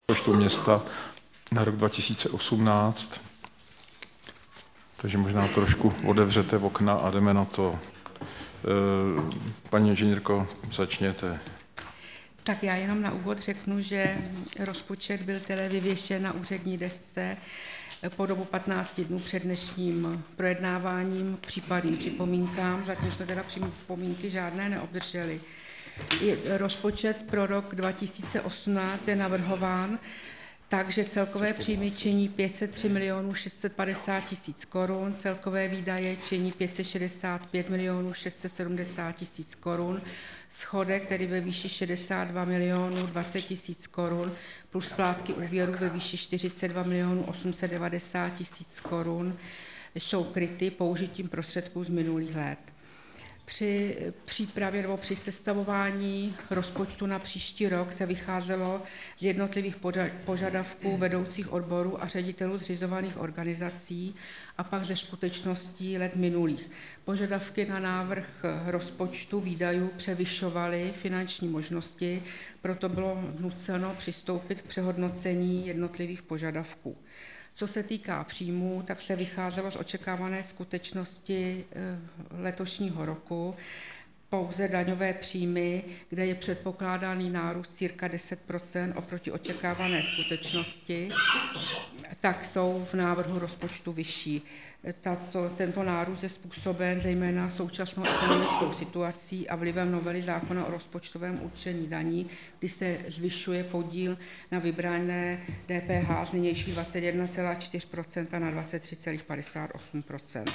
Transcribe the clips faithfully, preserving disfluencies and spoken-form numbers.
rozpočtu města na rok dva tisíce osmnáct. Takže možná trošku otevřete okna a jdeme na to. Paní inženýrko, začněte. Tak já jenom na úvod řeknu, že rozpočet byl tedy vyvěšen na úřední desce po dobu patnácti dnů před dnešním projednáváním k případným připomínkám. Zatím jsme teda připomínky žádné neobdrželi. Rozpočet pro rok dva tisíce osmnáct je navrhován, takže celkové příjmy činí pět set tři milionů šest set padesát tisíc korun, celkové výdaje činí pět set šedesát pět milionů šest set sedmdesát tisíc korun, schodek, který ve výši šedesát dva milionů dvacet tisíc korun, plus splátky úvěru ve výši čtyřicet dva milionů osm set devadesát tisíc korun, jsou kryty použitím prostředků z minulých let. Při přípravě nebo při sestavování rozpočtu na příští rok se vycházelo z jednotlivých požadavků vedoucích odborů a ředitelů zřizovaných organizací a pak ze skutečností let minulých. Požadavky na návrh rozpočtu výdajů převyšovaly finanční možnosti, proto bylo nuceno přistoupit k přehodnocení jednotlivých požadavků. Co se týká příjmů, tak se vycházelo z očekávané skutečnosti letošního roku. Pouze daňové příjmy, kde je předpokládaný nárůst cirka deset procent oproti očekávané skutečnosti, tak jsou v návrhu rozpočtu vyšší. Tato, tento nárůst je způsoben zejména současnou ekonomickou situací a vlivem novely zákona o rozpočtovém určení daní, kdy se zvyšuje podíl na vybrané D P H z nynějších dvacet jedna celá čtyři procenta na dvacet tři celá padesát osm procenta.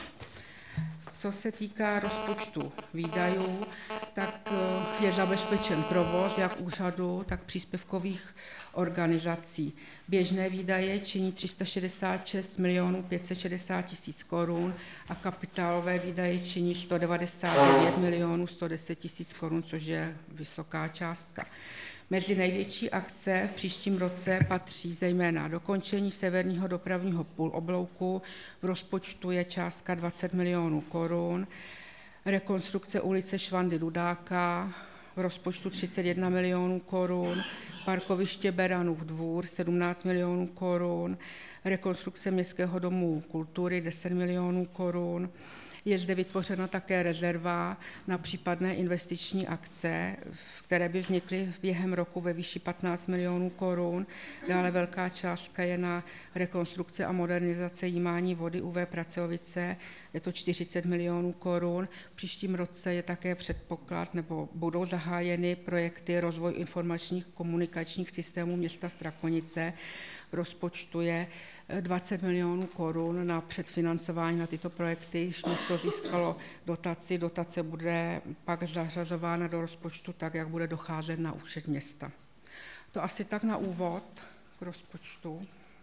Co se týká rozpočtu výdajů, tak je zabezpečen provoz jak úřadu, tak příspěvkových organizací. Běžné výdaje činí tři sta šedesát šest milionů pět set šedesát tisíc korun a kapitálové výdaje činí sto devadesát devět milionů sto deset tisíc korun, což je vysoká částka. Mezi největší akce v příštím roce patří zejména dokončení severního dopravního půloblouku, v rozpočtu je částka dvacet milionů korun, rekonstrukce ulice Švandy Dudáka, v rozpočtu třicet jedna milionů korun, parkoviště Beranův dvůr sedmnáct milionů korun, rekonstrukce Městského domu kultury deset milionů korun. Je zde vytvořena také rezerva na případné investiční akce, které by vznikly během roku ve výši patnáct milionů korun. Dále velká částka je na rekonstrukce a modernizace jímání vody U V Pracovice, je to čtyřicet milionů korun. V příštím roce je také předpoklad, nebo budou zahájeny projekty rozvoj informačních komunikačních systémů města Strakonice. Rozpočtu je dvacet milionů korun na předfinancování na tyto projekty. Když město získalo dotaci, dotace bude pak zařazována do rozpočtu tak, jak bude docházet na účet města. To asi tak na úvod k rozpočtu.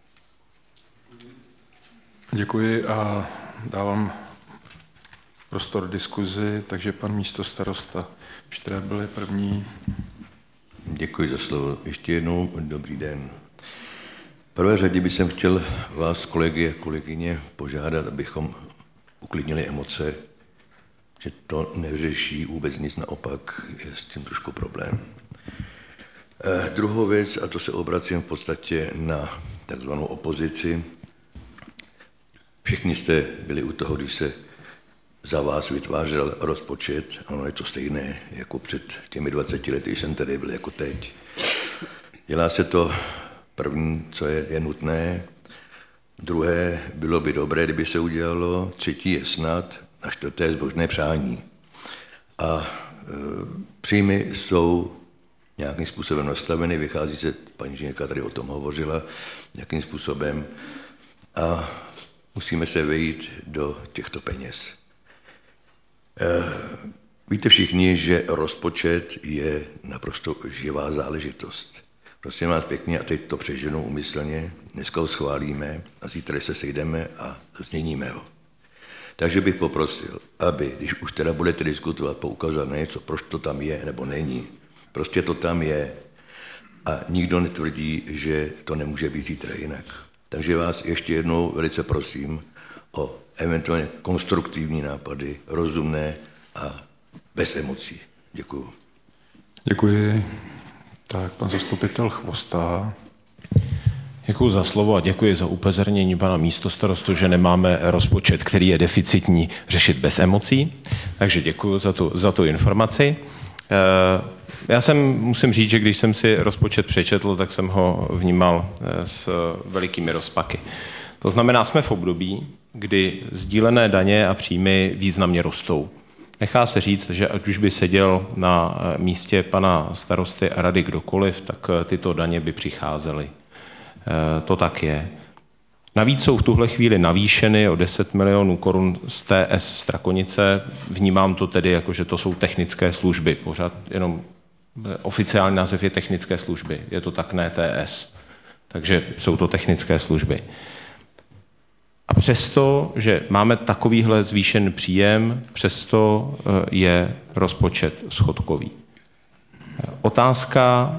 Děkuji a dávám prostor diskuzi, takže pan místostarosta Štrebl je první. Děkuji za slovo. Ještě jednou dobrý den. V prvé řadě bych chtěl vás, kolegy a kolegyně, požádat, abychom uklidnili emoce, že to neřeší vůbec nic, naopak je s tím trošku problém. Eh, druhou věc, a to se obracím v podstatě na takzvanou opozici. Všichni jste byli u toho, když se za vás vytvářel rozpočet, ono je to stejné jako před těmi dvaceti lety, když jsem tady byl jako teď. Dělá se to první, co je, je nutné, druhé, bylo by dobré, kdyby se udělalo, třetí je snad a čtvrté je zbožné přání. A e, příjmy jsou nějakým způsobem nastaveny, vychází se, paní inženýrka tady o tom hovořila, nějakým způsobem a musíme se vejít do těchto peněz. E, víte všichni, že rozpočet je naprosto živá záležitost. Prosím vás pěkně, a teď to přeženu umyslně, dneska ho schválíme a zítra se sejdeme a změníme ho. Takže bych poprosil, aby, když už teda budete diskutovat, poukazovat na něco, proč to tam je nebo není, prostě to tam je a nikdo netvrdí, že to nemůže být zítra jinak. Takže vás ještě jednou velice prosím o eventuálně konstruktivní nápady, rozumné a bez emocí. Děkuju. Děkuji. Tak, pan zastupitel Chvostá. Děkuji za slovo a děkuji za upozornění pana místostarostu, že nemáme rozpočet, který je deficitní, řešit bez emocí. Takže děkuji za tu, za tu informaci. Já jsem, musím říct, že když jsem si rozpočet přečetl, tak jsem ho vnímal s velikými rozpaky. To znamená, jsme v období, kdy sdílené daně a příjmy významně rostou. Nechá se říct, že ať už by seděl na místě pana starosty a rady kdokoliv, tak tyto daně by přicházely. To tak je. Navíc jsou v tuhle chvíli navýšeny o deset milionů korun z T S Strakonice. Vnímám to tedy jako, že to jsou technické služby. Pořád jenom oficiální název je technické služby. Je to tak, ne T S. Takže jsou to technické služby. A přesto, že máme takovýhle zvýšený příjem, přesto je rozpočet schodkový. Otázka,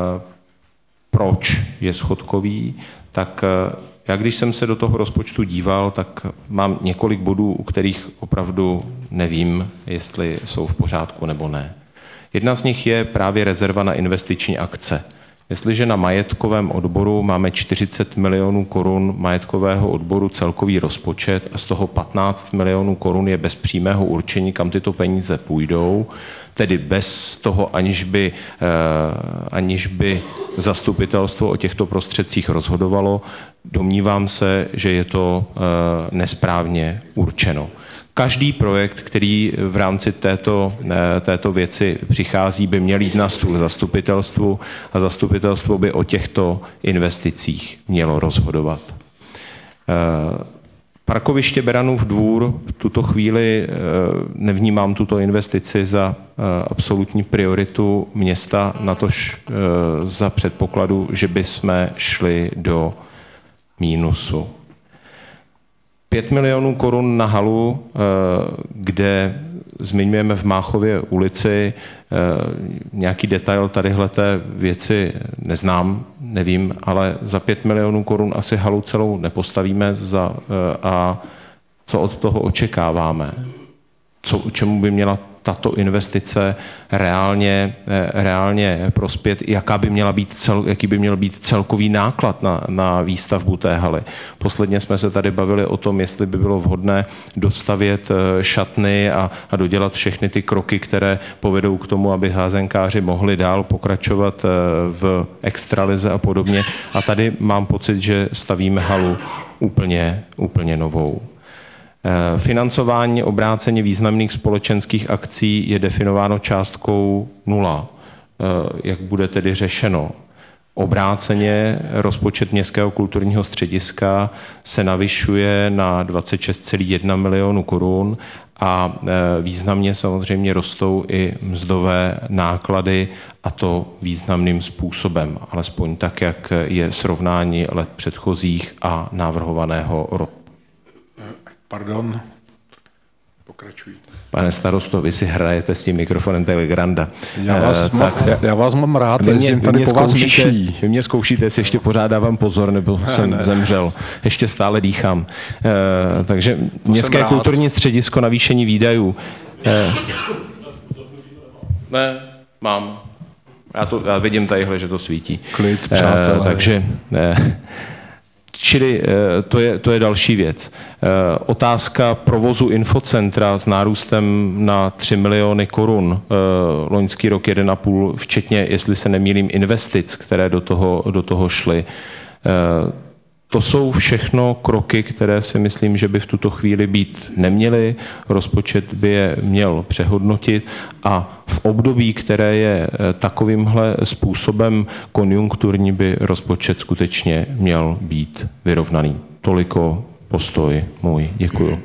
proč je schodkový, tak já když jsem se do toho rozpočtu díval, tak mám několik bodů, u kterých opravdu nevím, jestli jsou v pořádku nebo ne. Jedna z nich je právě rezerva na investiční akce. Jestliže na majetkovém odboru máme čtyřicet milionů korun majetkového odboru celkový rozpočet a z toho patnáct milionů korun je bez přímého určení, kam tyto peníze půjdou, tedy bez toho, aniž by, aniž by zastupitelstvo o těchto prostředcích rozhodovalo, domnívám se, že je to nesprávně určeno. Každý projekt, který v rámci této, této věci přichází, by měl jít na stůl zastupitelstvu a zastupitelstvo by o těchto investicích mělo rozhodovat. Parkoviště Beranův Dvůr v tuto chvíli nevnímám tuto investici za absolutní prioritu města, natož za předpokladu, že bychom šli do mínusu. Pět milionů korun na halu, kde zmiňujeme v Máchově ulici, nějaký detail tadyhleté věci neznám, nevím, ale za pět milionů korun asi halu celou nepostavíme za, a co od toho očekáváme? Co, čemu by měla tato investice reálně, reálně prospět, jaká by měla být cel, jaký by měl být celkový náklad na, na výstavbu té haly. Posledně jsme se tady bavili o tom, jestli by bylo vhodné dostavět šatny a, a dodělat všechny ty kroky, které povedou k tomu, aby házenkáři mohli dál pokračovat v extralize a podobně. A tady mám pocit, že stavíme halu úplně, úplně novou. Financování obráceně významných společenských akcí je definováno částkou nula. Jak bude tedy řešeno? Obráceně rozpočet Městského kulturního střediska se navyšuje na dvacet šest celá jedna milionu korun a významně samozřejmě rostou i mzdové náklady, a to významným způsobem, alespoň tak, jak je srovnání let předchozích a navrhovaného roku. Pardon, pokračujte. Pane starosto, vy si hrajete s tím mikrofonem Telegranda. Já vás, uh, mám, tak, já vás mám rád, vy mě, tady po vás myší. Vy mě zkoušíte, jestli ještě pořád dávám pozor, nebo ne, jsem ne. zemřel. Ještě stále dýchám. Uh, takže to Městské kulturní středisko navýšení výdajů. Uh, ne, mám. Já, to, já vidím tadyhle, že to svítí. Klid, přátelé. Uh, takže... Uh, Čili to je, to je další věc. Otázka provozu infocentra s nárůstem na tři miliony korun. Loňský rok jeden a půl, včetně, jestli se nemýlím, investic, které do toho, do toho šly. To jsou všechno kroky, které si myslím, že by v tuto chvíli být neměly. Rozpočet by je měl přehodnotit a v období, které je takovýmhle způsobem konjunkturní, by rozpočet skutečně měl být vyrovnaný. Toliko postoj můj. Děkuju.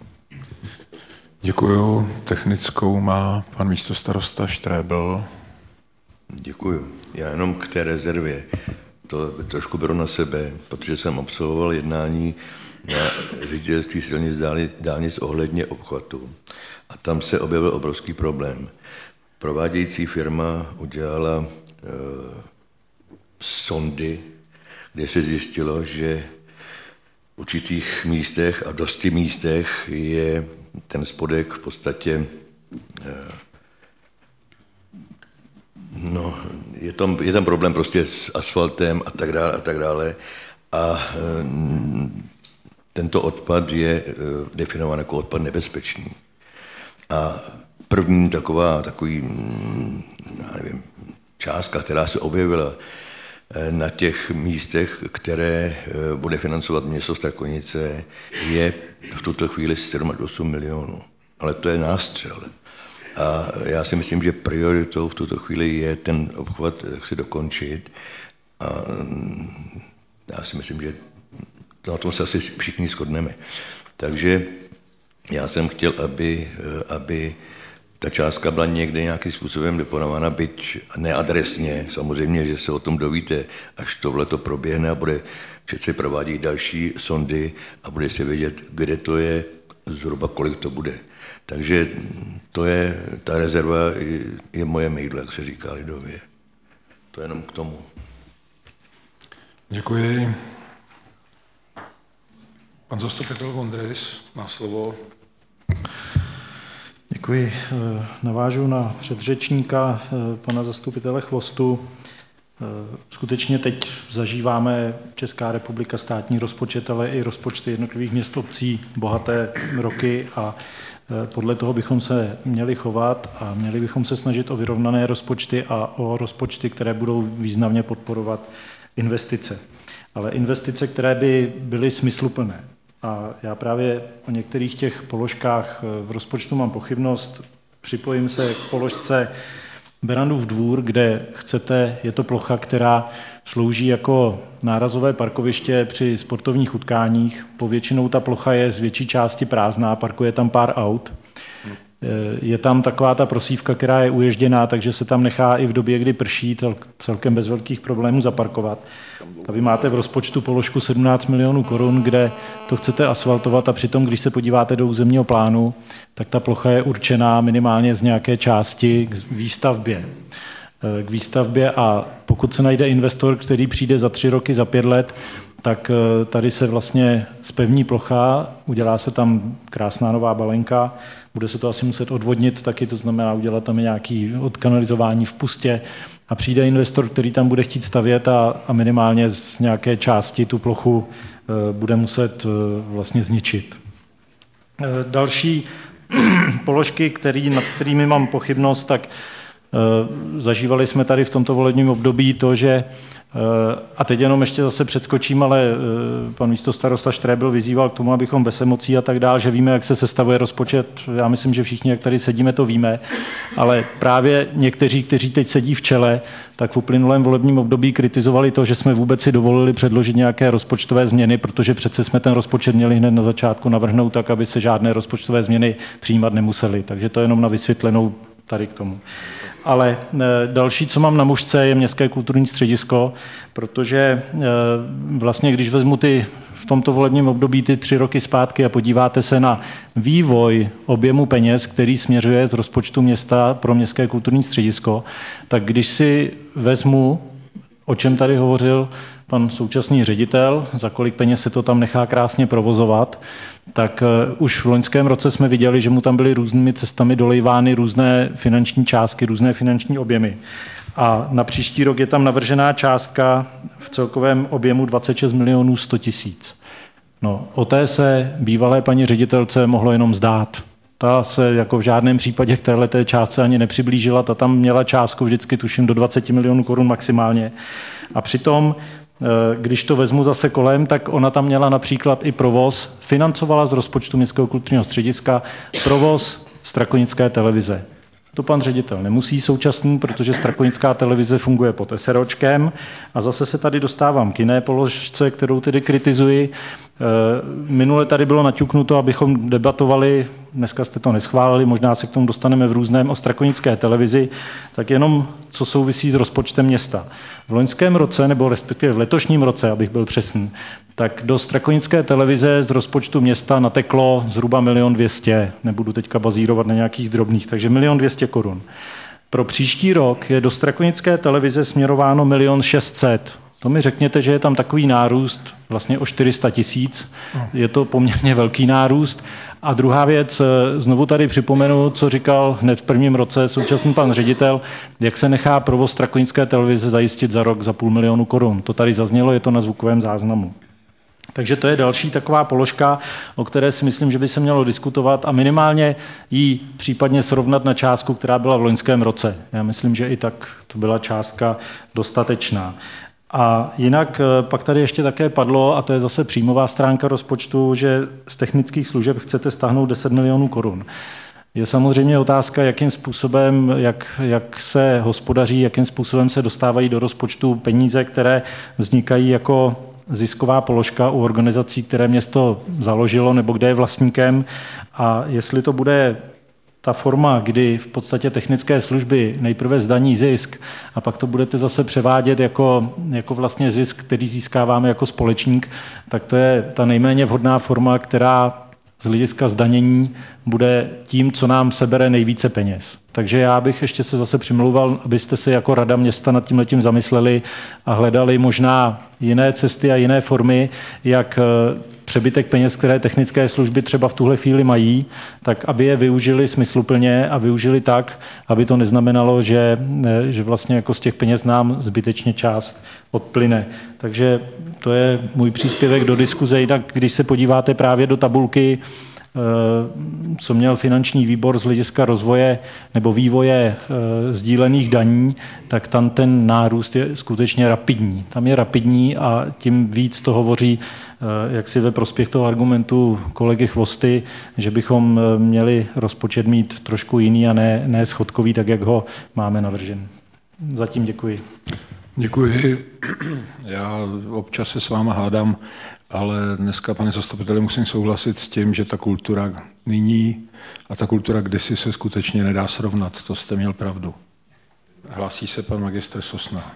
Děkuju. Technickou má pan místostarosta Štrébl. Děkuju. Já jenom k té rezervě. To trošku beru na sebe, protože jsem absolvoval jednání na ředitelství silnic dálnic ohledně obchvatu. A tam se objevil obrovský problém. Provádějící firma udělala e, sondy, kde se zjistilo, že v určitých místech a dosti místech je ten spodek v podstatě e, No, je tam, je tam problém prostě s asfaltem a tak dále a tak dále. A tento odpad je definován jako odpad nebezpečný. A první taková, takový, já nevím, částka, která se objevila na těch místech, které bude financovat město Strakonice, je v tuto chvíli sedm až osm milionů. Ale to je nástřel. A já si myslím, že prioritou v tuto chvíli je ten obchvat si dokončit. A já si myslím, že na tom se asi všichni shodneme. Takže já jsem chtěl, aby, aby ta částka byla někde nějakým způsobem deponována, byť neadresně. Samozřejmě, že se o tom dovíte, až tohle to proběhne a bude přece provádět další sondy a bude se vědět, kde to je, zhruba kolik to bude. Takže to je, ta rezerva je, je moje mejdlo, jak se říká lidově. To jenom k tomu. Děkuji. Pan zastupitel Vondrejs má slovo. Děkuji. Navážu na předřečníka, pana zastupitele Chvostu. Skutečně teď zažíváme Česká republika, státní rozpočet, ale i rozpočty jednotlivých měst, obcí, bohaté roky a podle toho bychom se měli chovat a měli bychom se snažit o vyrovnané rozpočty a o rozpočty, které budou významně podporovat investice. Ale investice, které by byly smysluplné. A já právě o některých těch položkách v rozpočtu mám pochybnost. Připojím se k položce Berandův dvůr, kde chcete, je to plocha, která slouží jako nárazové parkoviště při sportovních utkáních. Povětšinou ta plocha je z větší části prázdná, parkuje tam pár aut. Je tam taková ta prosívka, která je uježděná, takže se tam nechá i v době, kdy prší, celkem bez velkých problémů zaparkovat. A vy máte v rozpočtu položku sedmnáct milionů korun, kde to chcete asfaltovat a přitom, když se podíváte do územního plánu, tak ta plocha je určená minimálně z nějaké části k výstavbě. K výstavbě a pokud se najde investor, který přijde za tři roky, za pět let, tak tady se vlastně zpevní plocha, udělá se tam krásná nová balenka, bude se to asi muset odvodnit taky, to znamená udělat tam nějaké odkanalizování v pustě a přijde investor, který tam bude chtít stavět a, a minimálně z nějaké části tu plochu e, bude muset e, vlastně zničit. E, další položky, který, nad kterými mám pochybnost, tak e, zažívali jsme tady v tomto volebním období to, že a teď jenom ještě zase předskočím, ale pan místostarosta Štrébil vyzýval k tomu, abychom bez emocí a tak dál, že víme, jak se sestavuje rozpočet. Já myslím, že všichni, jak tady sedíme, to víme. Ale právě někteří, kteří teď sedí v čele, tak v uplynulém volebním období kritizovali to, že jsme vůbec si dovolili předložit nějaké rozpočtové změny, protože přece jsme ten rozpočet měli hned na začátku navrhnout tak, aby se žádné rozpočtové změny přijímat nemusely. Takže to jenom na vysvětlenou tady k tomu. Ale další, co mám na mužce, je Městské kulturní středisko, protože vlastně, když vezmu ty v tomto volebním období ty tři roky zpátky a podíváte se na vývoj objemu peněz, který směřuje z rozpočtu města pro Městské kulturní středisko, tak když si vezmu, o čem tady hovořil pan současný ředitel, za kolik peněz se to tam nechá krásně provozovat, tak už v loňském roce jsme viděli, že mu tam byly různými cestami dolejvány různé finanční částky, různé finanční objemy. A na příští rok je tam navržená částka v celkovém objemu dvacet šest milionů sto tisíc. No, o té se bývalé paní ředitelce mohlo jenom zdát. Ta se jako v žádném případě k téhleté částce ani nepřiblížila, ta tam měla částku vždycky tuším do dvacet milionů korun maximálně. A přitom, když to vezmu zase kolem, tak ona tam měla například i provoz, financovala z rozpočtu Městského kulturního střediska provoz Strakonické televize. To pan ředitel nemusí současný, protože Strakonická televize funguje pod SROčkem. A zase se tady dostávám k jiné položce, kterou tedy kritizuji. Minule tady bylo naťuknuto, abychom debatovali, dneska jste to neschválili, možná se k tomu dostaneme v různém, o Strakonické televizi, tak jenom co souvisí s rozpočtem města. V loňském roce, nebo respektive v letošním roce, abych byl přesný, tak do Strakonické televize z rozpočtu města nateklo zhruba milion dvěstě, nebudu teďka bazírovat na nějakých drobných, takže milion dvěstě korun. Pro příští rok je do Strakonické televize směrováno milion šest set. To mi řekněte, že je tam takový nárůst vlastně o čtyři sta tisíc. Je to poměrně velký nárůst. A druhá věc, znovu tady připomenu, co říkal hned v prvním roce současný pan ředitel, jak se nechá provoz Strakonické televize zajistit za rok za půl milionu korun. To tady zaznělo, je to na zvukovém záznamu. Takže to je další taková položka, o které si myslím, že by se mělo diskutovat a minimálně ji případně srovnat na částku, která byla v loňském roce. Já myslím, že i tak to byla částka dostatečná. A jinak pak tady ještě také padlo, a to je zase příjmová stránka rozpočtu, že z technických služeb chcete stáhnout deset milionů korun. Je samozřejmě otázka, jakým způsobem, jak, jak se hospodaří, jakým způsobem se dostávají do rozpočtu peníze, které vznikají jako zisková položka u organizací, které město založilo nebo kde je vlastníkem. A jestli to bude ta forma, kdy v podstatě technické služby nejprve zdaní zisk a pak to budete zase převádět jako, jako vlastně zisk, který získáváme jako společník, tak to je ta nejméně vhodná forma, která z hlediska zdanění bude tím, co nám sebere nejvíce peněz. Takže já bych ještě se zase přimlouval, abyste se jako rada města nad tímhletím zamysleli a hledali možná jiné cesty a jiné formy, jak přebytek peněz, které technické služby třeba v tuhle chvíli mají, tak aby je využili smysluplně a využili tak, aby to neznamenalo, že, že vlastně jako z těch peněz nám zbytečně část odplyne. Takže to je můj příspěvek do diskuze. Jinak, když se podíváte právě do tabulky, co měl finanční výbor z hlediska rozvoje nebo vývoje sdílených daní, tak tam ten nárůst je skutečně rapidní. Tam je rapidní a tím víc to hovoří jak si ve prospěch toho argumentu kolegy Chvosty, že bychom měli rozpočet mít trošku jiný a ne, ne schodkový, tak jak ho máme navržen. Zatím děkuji. Děkuji. Já občas se s váma hádám, ale dneska, pane zastupiteli, musím souhlasit s tím, že ta kultura nyní a ta kultura kdysi se skutečně nedá srovnat. To jste měl pravdu. Hlásí se pan magistr Sosna.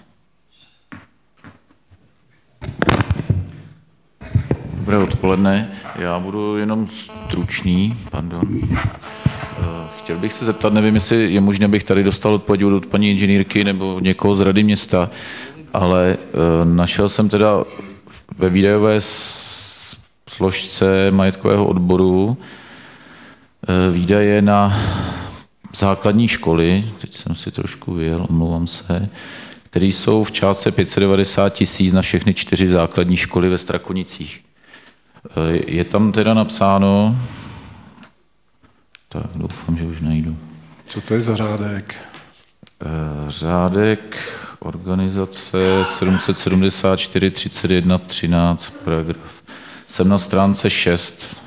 Dobré odpoledne. Já budu jenom stručný. Pardon. Chtěl bych se zeptat, nevím, jestli je možné, abych tady dostal odpověď od paní inženýrky nebo někoho z Rady města, ale našel jsem teda ve výdajové složce majetkového odboru výdaje na základní školy, teď jsem si trošku vyjel, omlouvám se, které jsou v částce pět set devadesát tisíc na všechny čtyři základní školy ve Strakonicích. Je tam teda napsáno, tak doufám, že už najdu. Co to je za řádek? Řádek organizace sedm set sedmdesát čtyři třicet jedna třináct paragraf. Jsem na stránce šest.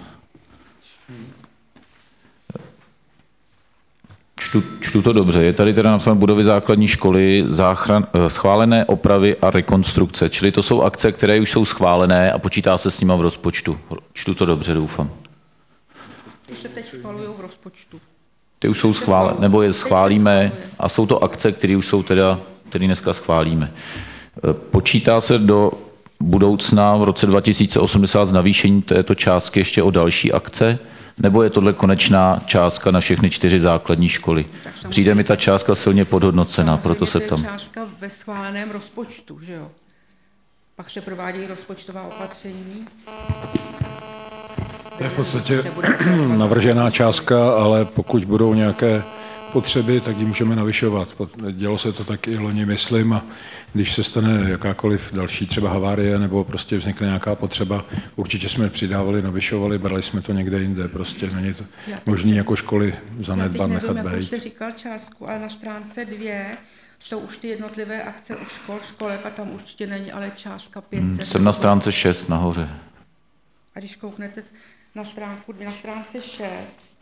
Čtu, čtu to dobře. Je tady teda napsáno budovy základní školy, záchran, schválené opravy a rekonstrukce. Čili to jsou akce, které už jsou schválené a počítá se s nimi v rozpočtu. Čtu to dobře, doufám. Ty se teď schvalují v rozpočtu. Ty už jsou schválené, nebo je schválíme a jsou to akce, které už jsou teda, které dneska schválíme. Počítá se do budoucna v roce dva tisíce osmdesát z navýšení této částky ještě o další akce, nebo je tohle konečná částka na všechny čtyři základní školy? Přijde mi ta částka silně podhodnocená, proto se tam. To je částka ve schváleném rozpočtu, že jo? Pak se provádějí rozpočtová opatření. To je v podstatě navržená částka, ale pokud budou nějaké potřeby, tak ji můžeme navyšovat. Dělo se to tak i loni, myslím, a když se stane jakákoliv další třeba havárie nebo prostě vznikne nějaká potřeba, určitě jsme přidávali, navyšovali, brali jsme to někde jinde. Prostě není to možný jako školy zanedbat, nechat být. Já teď nevím, jak už jste říkal částku, ale na stránce dvě jsou už ty jednotlivé akce u škol, školek a tam určitě není ale částka pět set. Hmm, jsem na stránce šest nahoře. A když kouknete na stránku na stránce šest.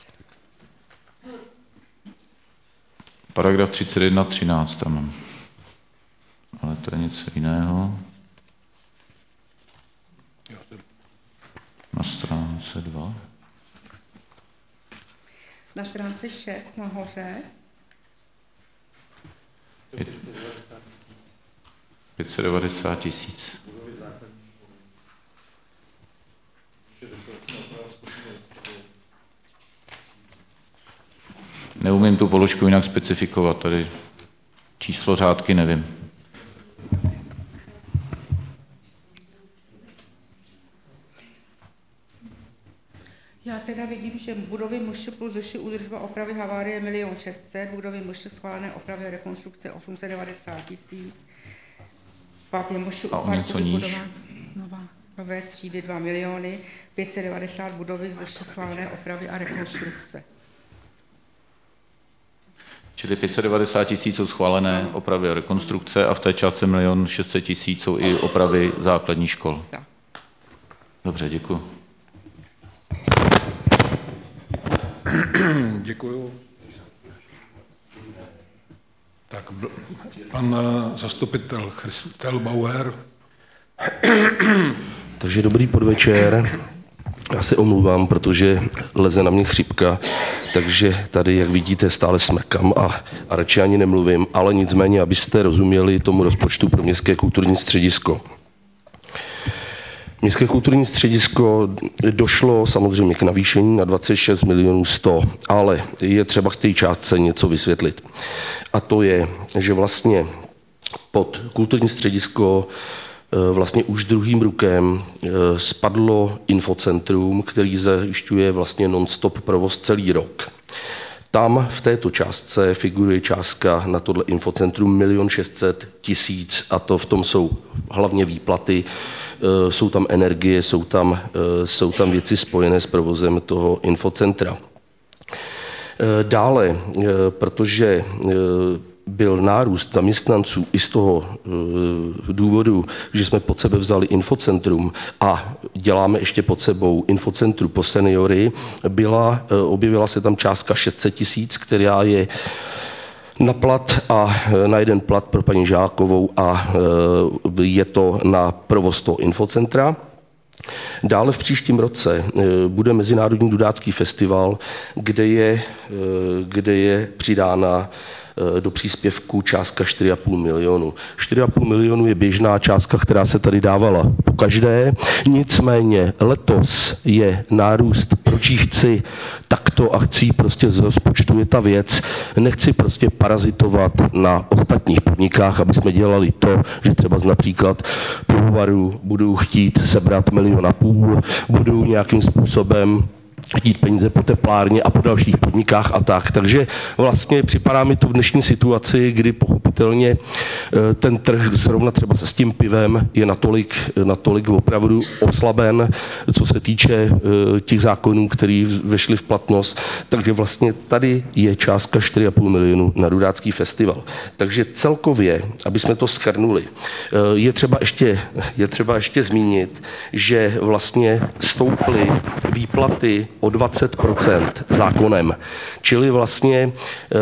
Paragraf třicet jedna třináct tam mám. Ale to je něco jiného. Na stránce dva. Na stránce šest nahoře. pět set devadesát tisíc. Neumím tu položku jinak specifikovat, tady číslo řádky nevím. Já teda vidím, že budovy M Š plus Z Š údržba opravy havárie milion šest set, budovy M Š schválené opravy a rekonstrukce osm set devadesát tisíc, pak je M Š A o něco parkový níž. budova nová, nové třídy dva miliony, pět set devadesát budovy Z Š schválené opravy a rekonstrukce. Čili pět set devadesát tisíc jsou schválené opravy a rekonstrukce a v té částce milion šest set tisíc jsou i opravy základních škol. Tak. Dobře, děkuji. Děkuju. Tak bl- pan eh, zastupitel Christel Bauer. Takže dobrý podvečer. Já se omlouvám, protože leze na mě chřipka, takže tady, jak vidíte, stále smrkám a, a radši ani nemluvím, ale nicméně, abyste rozuměli tomu rozpočtu pro Městské kulturní středisko. Městské kulturní středisko došlo samozřejmě k navýšení na dvacet šest milionů sto, ale je třeba k té částce něco vysvětlit. A to je, že vlastně pod kulturní středisko vlastně už druhým rukem spadlo infocentrum, který zajišťuje vlastně non-stop provoz celý rok. Tam v této částce figuruje částka na tohle infocentrum milion šest set tisíc a to v tom jsou hlavně výplaty, jsou tam energie, jsou tam, jsou tam věci spojené s provozem toho infocentra. Dále, protože byl nárůst zaměstnanců i z toho důvodu, že jsme pod sebe vzali infocentrum a děláme ještě pod sebou infocentru po seniory, byla, objevila se tam částka šest set tisíc, která je na plat a na jeden plat pro paní Žákovou a je to na provoz toho infocentra. Dále v příštím roce bude Mezinárodní dudácký festival, kde je, kde je přidána do příspěvku částka čtyři a půl milionu. čtyři a půl milionu je běžná částka, která se tady dávala po každé. Nicméně letos je nárůst, proč ji chci takto a chci prostě z rozpočtu je ta věc. Nechci prostě parazitovat na ostatních podnikách, aby jsme dělali to, že třeba například pivovaru budou chtít sebrat milion a půl, budou nějakým způsobem chtít peníze po teplárně a po dalších podnikách a tak. Takže vlastně připadá mi to v dnešní situaci, kdy pochopitelně ten trh zrovna třeba se s tím pivem je natolik, natolik opravdu oslaben, co se týče těch zákonů, které vešly v platnost. Takže vlastně tady je částka čtyři a půl milionu na Dudácký festival. Takže celkově, aby jsme to shrnuli, je třeba ještě, je třeba ještě zmínit, že vlastně stouply výplaty o dvacet procent zákonem. Čili vlastně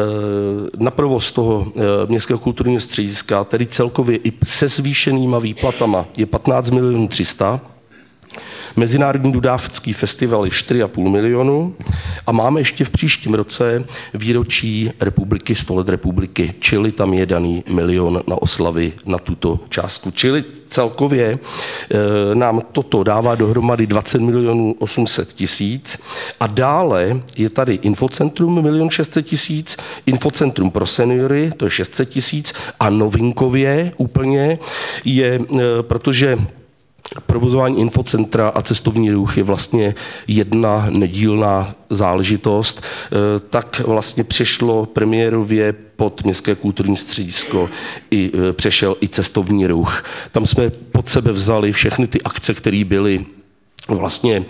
na provoz toho Městského kulturního střediska, tedy celkově i se zvýšenýma výplatama je patnáct milionů tři sta. Mezinárodní dudácký festival je čtyři a půl milionu a máme ještě v příštím roce výročí republiky, sto let republiky, čili tam je daný milion na oslavy na tuto částku. Čili celkově e, nám toto dává dohromady dvacet milionů osm set tisíc a dále je tady infocentrum milion šest set tisíc, infocentrum pro seniory, to je šest set tisíc a novinkově úplně je, e, protože provozování infocentra a cestovní ruch je vlastně jedna nedílná záležitost, tak vlastně přešlo premiérově pod Městské kulturní středisko i přešel i cestovní ruch. Tam jsme pod sebe vzali všechny ty akce, které byly vlastně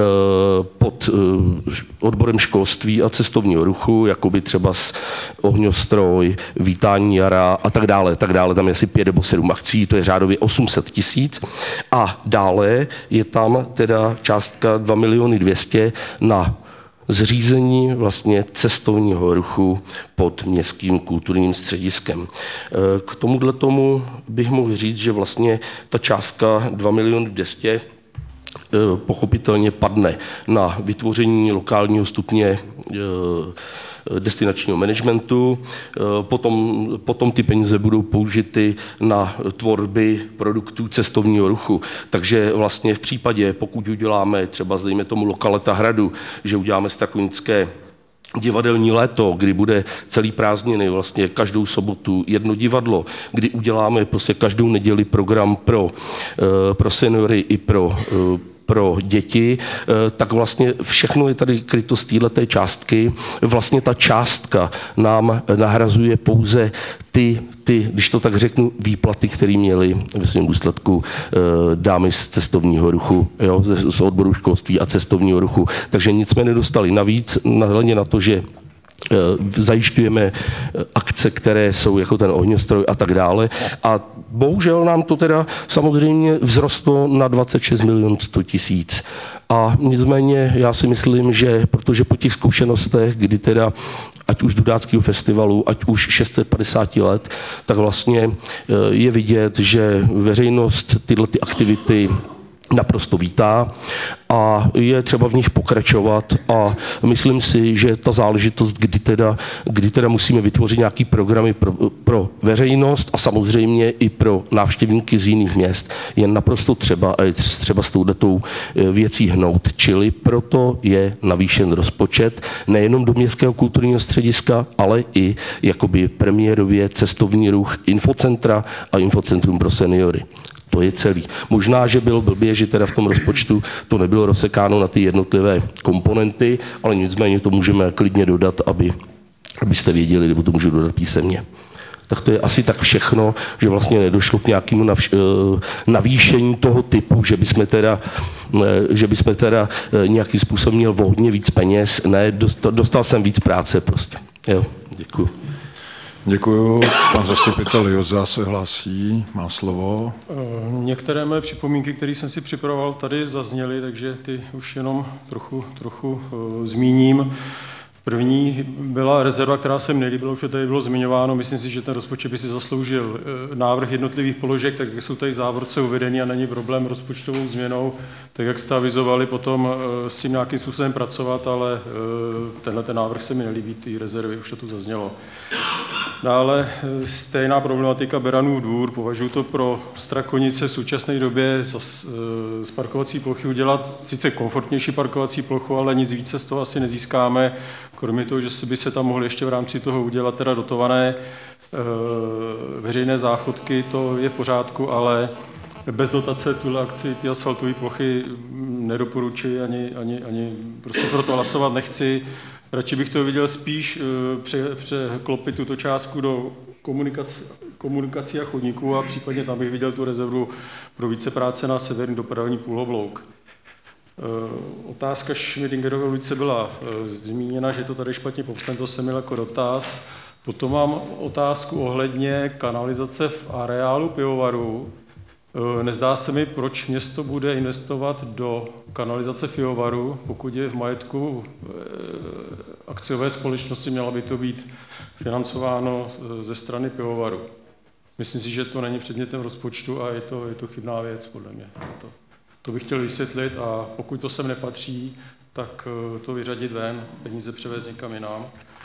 pod odborem školství a cestovního ruchu, jako by třeba ohňostroj, vítání jara a tak dále, tak dále. Tam je asi pět nebo sedm akcí, to je řádově osm set tisíc. A dále je tam teda částka dva miliony dvě stě na zřízení vlastně cestovního ruchu pod Městským kulturním střediskem. K tomuhle tomu bych mohl říct, že vlastně ta částka dva miliony dvě stě pochopitelně padne na vytvoření lokálního stupně destinačního managementu, potom, potom ty peníze budou použity na tvorby produktů cestovního ruchu. Takže vlastně v případě, pokud uděláme třeba, dejme tomu Lokaleta hradu, že uděláme strakonické divadelní léto, kdy bude celý prázdniny, vlastně každou sobotu jedno divadlo, kdy uděláme prostě každou neděli program pro, pro seniory i pro pro děti, tak vlastně všechno je tady kryto z této částky. Vlastně ta částka nám nahrazuje pouze ty, ty, když to tak řeknu, výplaty, které měly ve svém důsledku dámy z cestovního ruchu, jo, z odboru školství a cestovního ruchu. Takže nic jsme nedostali navíc, nahledně na to, že zajišťujeme akce, které jsou jako ten ohňostroj a tak dále. A bohužel nám to teda samozřejmě vzrostlo na dvacet šest milionů sto tisíc. A nicméně já si myslím, že protože po těch zkušenostech, kdy teda ať už Dudáckého festivalu, ať už šest set padesát let, tak vlastně je vidět, že veřejnost tyhle ty aktivity naprosto vítá a je třeba v nich pokračovat a myslím si, že ta záležitost, kdy teda, kdy teda musíme vytvořit nějaký programy pro, pro veřejnost a samozřejmě i pro návštěvníky z jiných měst, je naprosto třeba a je třeba s touhletou věcí hnout. Čili proto je navýšen rozpočet nejenom do Městského kulturního střediska, ale i jakoby premiérově cestovní ruch infocentra a infocentrum pro seniory. To je celý. Možná, že bylo blbě, že teda v tom rozpočtu to nebylo rozsekáno na ty jednotlivé komponenty, ale nicméně to můžeme klidně dodat, aby, abyste věděli, nebo to můžu dodat písemně. Tak to je asi tak všechno, že vlastně nedošlo k nějakému navýšení toho typu, že bychom teda, že bychom teda nějakým způsobem měl hodně víc peněz. Ne, dostal, dostal jsem víc práce prostě. Jo, děkuji. Děkuju. Pan zastupitel Joza se hlásí, má slovo. Některé mé připomínky, které jsem si připravoval, tady zazněly, takže ty už jenom trochu, trochu uh, zmíním. První byla rezerva, která se mi nelíbila, už to tady bylo zmiňováno. Myslím si, že ten rozpočet by si zasloužil návrh jednotlivých položek, tak jak jsou tady závorce uvedeny a není problém rozpočtovou změnou, tak jak jste avizovali potom s tím nějakým způsobem pracovat, ale tenhle ten návrh se mi nelíbí, ty rezervy, už to tu zaznělo. Dále stejná problematika Beranův dvůr, považuji to pro Strakonice v současné době z parkovací plochy udělat sice komfortnější parkovací plochu, ale nic více z toho asi nezískáme. Kromě toho, že by se tam mohly ještě v rámci toho udělat teda dotované e, veřejné záchodky, to je v pořádku, ale bez dotace tuhle akci, ty asfaltové plochy nedoporučuji, ani, ani, ani prostě pro to hlasovat nechci. Radši bych to viděl spíš e, překlopit tuto částku do komunikací, komunikací a chodníků a případně tam bych viděl tu rezervu pro více práce na severní dopravní půloblouk. Otázka Šmidingerové ulice byla zmíněna, že to tady špatně popsán, to jsem měl jako dotaz. Potom mám otázku ohledně kanalizace v areálu pivovaru. Nezdá se mi, proč město bude investovat do kanalizace pivovaru, pokud je v majetku akciové společnosti, měla by to být financováno ze strany pivovaru. Myslím si, že to není předmětem rozpočtu a je to, je to chybná věc, podle mě. To. To bych chtěl vysvětlit a pokud to sem nepatří, tak to vyřadit ven, peníze převést někam jinam.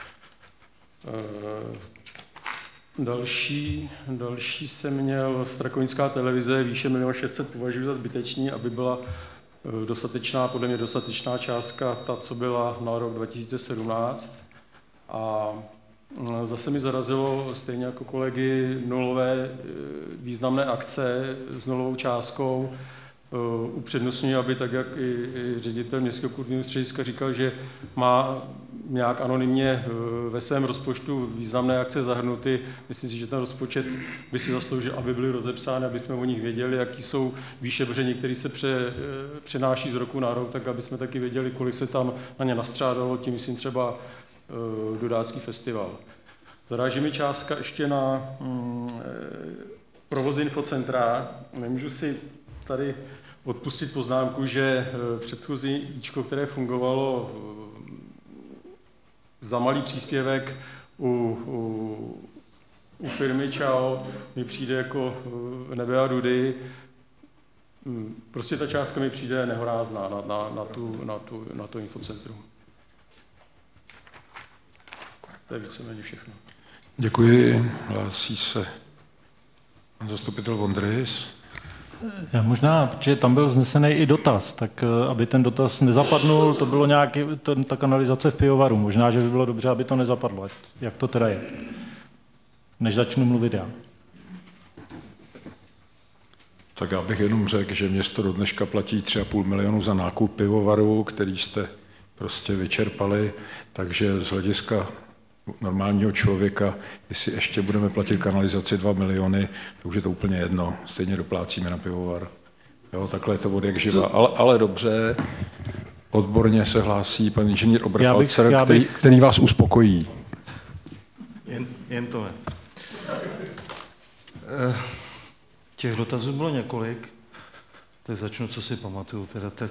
Další, další jsem měl Strakoninská televize, výše milion šest set považuji za zbytečný, aby byla dostatečná, podle mě dostatečná částka, ta, co byla na rok dva tisíce sedmnáct. A zase mi zarazilo, stejně jako kolegy, nulové významné akce s nulovou částkou. Upřednostňuji, aby tak, jak i, i ředitel Městského kulturního střediska říkal, že má nějak anonymně ve svém rozpočtu významné akce zahrnuty. Myslím si, že ten rozpočet by si zasloužil, aby byly rozepsány, aby jsme o nich věděli, jaký jsou výše, protože některý se pře, přenáší z roku na rok, tak aby jsme taky věděli, kolik se tam na ně nastřádalo, tím myslím třeba uh, Dudácký festival. Zaráží mi částka ještě na um, provoz infocentra. Nemůžu si tady odpustit poznámku, že předchozí íčko, které fungovalo za malý příspěvek u, u, u firmy Čau, mi přijde jako nebe a dudy. Prostě ta částka mi přijde nehorázná na, na, na, tu, na, tu, na to infocentrum. To je víceméně všechno. Děkuji. Hlásí se pan zastupitel Vondrys. Já možná, protože tam byl vznesený i dotaz, tak aby ten dotaz nezapadnul, to bylo nějaký, ten, ta kanalizace v pivovaru. Možná, že by bylo dobře, aby to nezapadlo. Jak to teda je? Než začnu mluvit já. Tak já bych jenom řekl, že město do dneška platí tři a půl milionu za nákup pivovaru, který jste prostě vyčerpali, takže z hlediska normálního člověka, jestli ještě budeme platit kanalizaci dva miliony, to už je to úplně jedno, stejně doplácíme na pivovar. Jo, takhle je to od jak živa, ale, ale dobře, odborně se hlásí pan inženýr Oberfalzer, bych... který, který vás uspokojí. Jen, jen to ne. Těch dotazů bylo několik, tak začnu, co si pamatuju. Teda, tak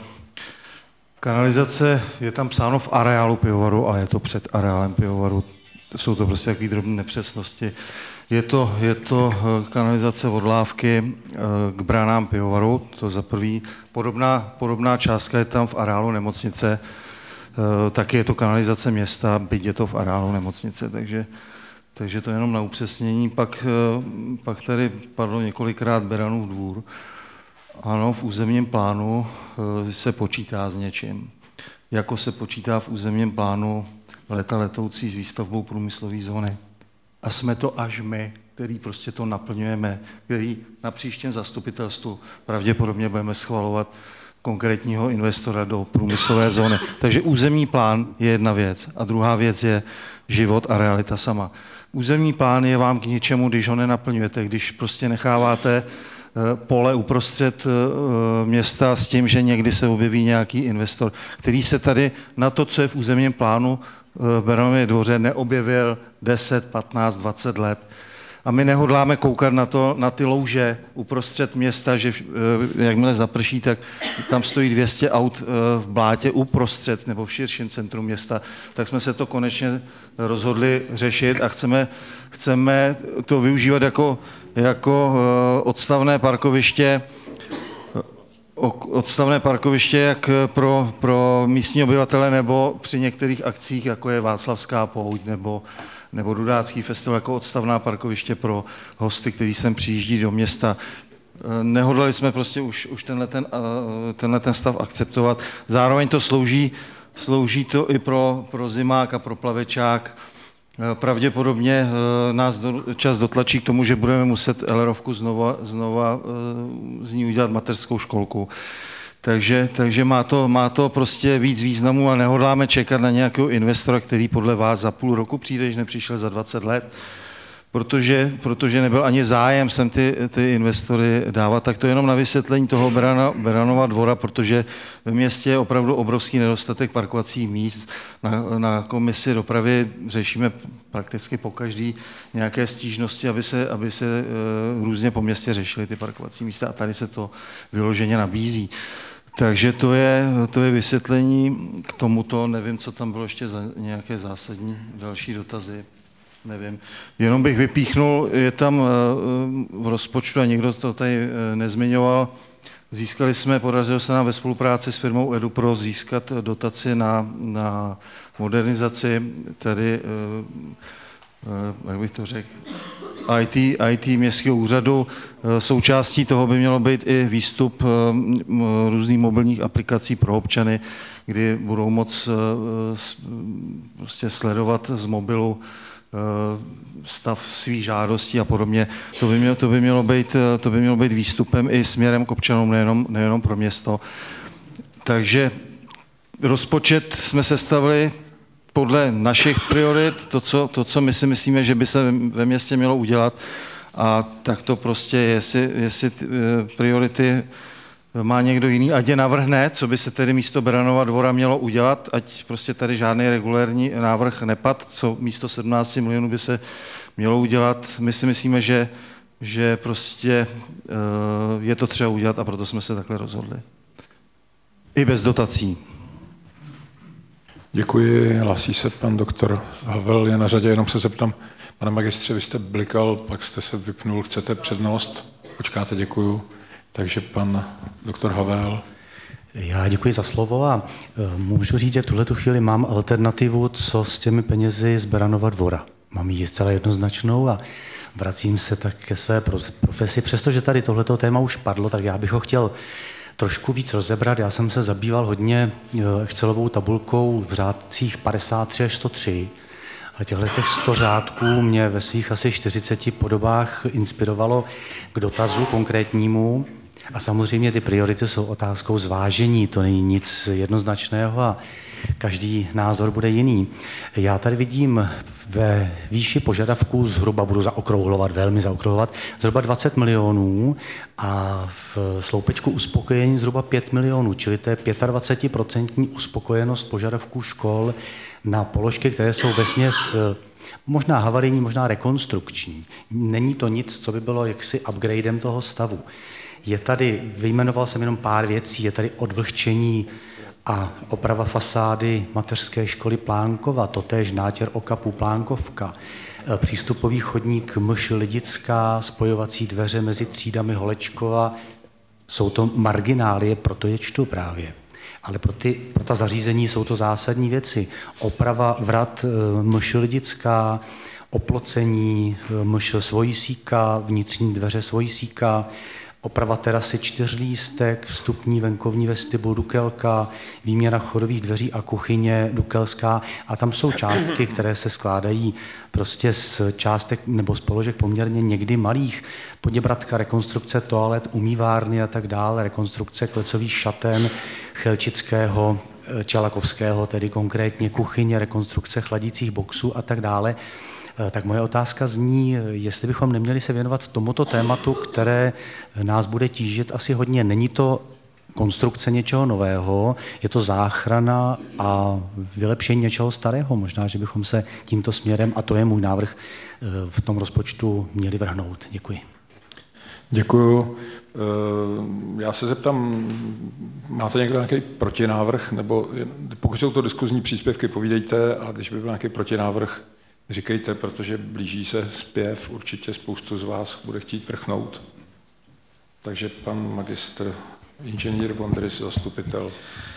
kanalizace je tam psáno v areálu pivovaru, ale je to před areálem pivovaru. Jsou to prostě takové drobné nepřesnosti. Je to, je to kanalizace od lávky k bránám pivovaru, to za prvý. Podobná, podobná částka je tam v areálu nemocnice, taky je to kanalizace města, byť je to v areálu nemocnice, takže, takže to jenom na upřesnění. Pak, pak tady padlo několikrát Beranův dvůr. Ano, v územním plánu se počítá s něčím. Jako se počítá v územním plánu leta letoucí s výstavbou průmyslové zóny. A jsme to až my, který prostě to naplňujeme, který na příštím zastupitelstvu pravděpodobně budeme schvalovat konkrétního investora do průmyslové zóny. Takže územní plán je jedna věc a druhá věc je život a realita sama. Územní plán je vám k ničemu, když ho nenaplňujete, když prostě necháváte pole uprostřed města s tím, že někdy se objeví nějaký investor, který se tady na to, co je v územním plánu v Beranově dvoře, neobjevil deset, patnáct, dvacet let. A my nehodláme koukat na, to, na ty louže uprostřed města, že jakmile zaprší, tak tam stojí dvě stě aut v blátě uprostřed nebo v širším centru města. Tak jsme se to konečně rozhodli řešit a chceme, chceme to využívat jako, jako odstavné parkoviště, odstavné parkoviště jak pro, pro místní obyvatele nebo při některých akcích, jako je Václavská pouť nebo nebo Dudácký festival, jako odstavná parkoviště pro hosty, kteří sem přijíždí do města. Nehodlali jsme prostě už, už tenhle, ten, tenhle ten stav akceptovat. Zároveň to slouží, slouží to i pro, pro zimák a pro plavečák. Pravděpodobně nás do, čas dotlačí k tomu, že budeme muset Ellerovku znova, znova z ní udělat mateřskou školku. Takže, takže má, to, má to prostě víc významů a nehodláme čekat na nějakého investora, který podle vás za půl roku přijde, když nepřišel za dvacet let, protože, protože nebyl ani zájem sem ty, ty investory dávat. Tak to jenom na vysvětlení toho Berana, Beranova dvora, protože ve městě je opravdu obrovský nedostatek parkovacích míst. Na, na komisi dopravy řešíme prakticky pokaždý nějaké stížnosti, aby se, aby se uh, různě po městě řešily ty parkovací místa a tady se to vyloženě nabízí. Takže to je, to je vysvětlení k tomuto. Nevím, co tam bylo ještě za nějaké zásadní další dotazy. Nevím. Jenom bych vypíchnul, je tam v rozpočtu, a někdo to tady nezmiňoval, získali jsme, podařilo se nám ve spolupráci s firmou EduPro získat dotaci na, na modernizaci, tady, jak bych to řekl, í té, í té městského úřadu. Součástí toho by mělo být i výstup různých mobilních aplikací pro občany, kdy budou moct prostě sledovat z mobilu stav svých žádostí a podobně. To by mělo, to by mělo být, to by mělo být výstupem i směrem k občanům, nejenom, nejenom pro město. Takže rozpočet jsme sestavili podle našich priorit, to co, to, co my si myslíme, že by se ve městě mělo udělat. A tak to prostě, jestli, jestli priority má někdo jiný, ať je navrhne, co by se tedy místo Beranova dvora mělo udělat, ať prostě tady žádný regulérní návrh nepad, co místo sedmnáct milionů by se mělo udělat. My si myslíme, že, že prostě je to třeba udělat a proto jsme se takhle rozhodli. I bez dotací. Děkuji, hlásí se pan doktor Havel, je na řadě, jenom se zeptám, pane magistře, vy jste blikal, pak jste se vypnul, chcete přednost? Počkáte, děkuju. Takže pan doktor Havel. Já děkuji za slovo a můžu říct, že v tuhletu chvíli mám alternativu, co s těmi penězi z Beranova dvora. Mám ji zcela jednoznačnou a vracím se tak ke své profesi. Přestože tady tohleto téma už padlo, tak já bych ho chtěl trošku víc rozebrat. Já jsem se zabýval hodně Excelovou tabulkou v řádcích padesát tři až sto tři A těchto těch sto řádků mě ve svých asi čtyřiceti podobách inspirovalo k dotazu konkrétnímu. A samozřejmě ty priority jsou otázkou zvážení, to není nic jednoznačného a každý názor bude jiný. Já tady vidím ve výši požadavků zhruba, budu zaokrouhlovat, velmi zaokrouhlovat, zhruba dvacet milionů a v sloupečku uspokojení zhruba pět milionů, čili to je dvacet pět procent uspokojenost požadavků škol na položky, které jsou vesměs možná havarijní, možná rekonstrukční. Není to nic, co by bylo jaksi upgradem toho stavu. Je tady, vyjmenoval jsem jenom pár věcí, je tady odvlhčení a oprava fasády mateřské školy Plánkova, totéž nátěr okapu Plánkovka, přístupový chodník Mš Lidická, spojovací dveře mezi třídami Holečkova, jsou to marginálie, proto je čtu právě. Ale pro, ty, pro ta zařízení jsou to zásadní věci. Oprava vrat Mš Lidická, oplocení Mš Svojisíka, vnitřní dveře Svojisíka, oprava terasy Čtyřlístek, vstupní venkovní vestibul Dukelka, výměna chodových dveří a kuchyně Dukelská. A tam jsou částky, které se skládají prostě z částek nebo z položek poměrně někdy malých. Poděbratka, rekonstrukce toalet, umývárny a tak dále, rekonstrukce klecových šaten Chelčického, Čelakovského, tedy konkrétně kuchyně, rekonstrukce chladících boxů a tak dále. Tak moje otázka zní, jestli bychom neměli se věnovat tomuto tématu, které nás bude tížit asi hodně. Není to konstrukce něčeho nového, je to záchrana a vylepšení něčeho starého. Možná, že bychom se tímto směrem, a to je můj návrh, v tom rozpočtu měli vrhnout. Děkuji. Děkuju. Já se zeptám, máte někdo nějaký protinávrh, nebo pokud jsou to diskuzní příspěvky, povídejte, a když by byl nějaký protinávrh, říkejte, protože blíží se zpěv, určitě spoustu z vás bude chtít prchnout. Takže pan magistr, inženýr Vondrys, zastupitel.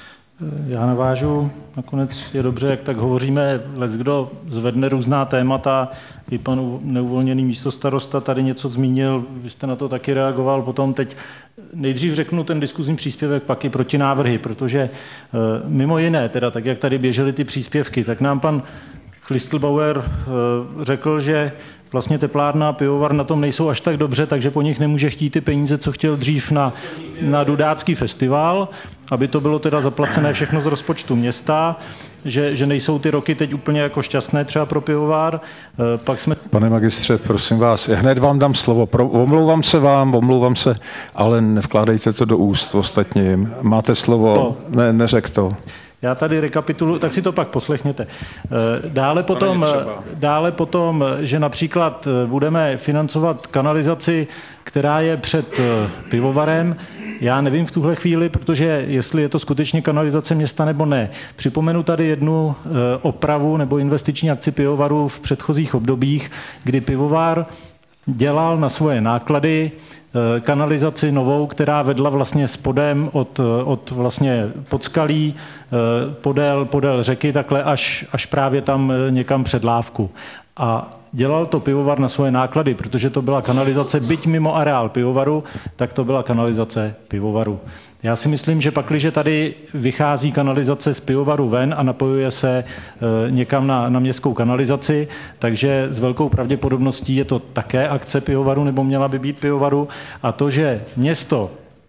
Já navážu, nakonec je dobře, jak tak hovoříme, leckdo zvedne různá témata, i pan neuvolněný místostarosta tady něco zmínil, vy jste na to taky reagoval, potom teď nejdřív řeknu ten diskuzní příspěvek, pak i protinávrhy, protože mimo jiné, teda tak jak tady běžely ty příspěvky, tak nám pan Chlystlbauer řekl, že vlastně teplárna a pivovar na tom nejsou až tak dobře, takže po nich nemůže chtít ty peníze, co chtěl dřív na, na Dudácký festival, aby to bylo teda zaplacené všechno z rozpočtu města, že, že nejsou ty roky teď úplně jako šťastné třeba pro pivovar. Pak jsme... Pane magistře, prosím vás, hned vám dám slovo. Pro, omlouvám se vám, omlouvám se, ale nevkládejte to do úst ostatním. Máte slovo, to. Ne, neřek to. Já tady rekapituluji, tak si to pak poslechněte. Dále potom, dále potom, že například budeme financovat kanalizaci, která je před pivovarem. Já nevím v tuhle chvíli, protože jestli je to skutečně kanalizace města nebo ne. Připomenu tady jednu opravu nebo investiční akci pivovaru v předchozích obdobích, kdy pivovar dělal na svoje náklady kanalizaci novou, která vedla vlastně spodem od, od vlastně podskalí podél, podél řeky, takhle až, až právě tam někam před lávku. A dělal to pivovar na svoje náklady, protože to byla kanalizace, byť mimo areál pivovaru, tak to byla kanalizace pivovaru. Já si myslím, že pakliže tady vychází kanalizace z pivovaru ven a napojuje se někam na, na městskou kanalizaci, takže s velkou pravděpodobností je to také akce pivovaru, nebo měla by být pivovaru. A to, že město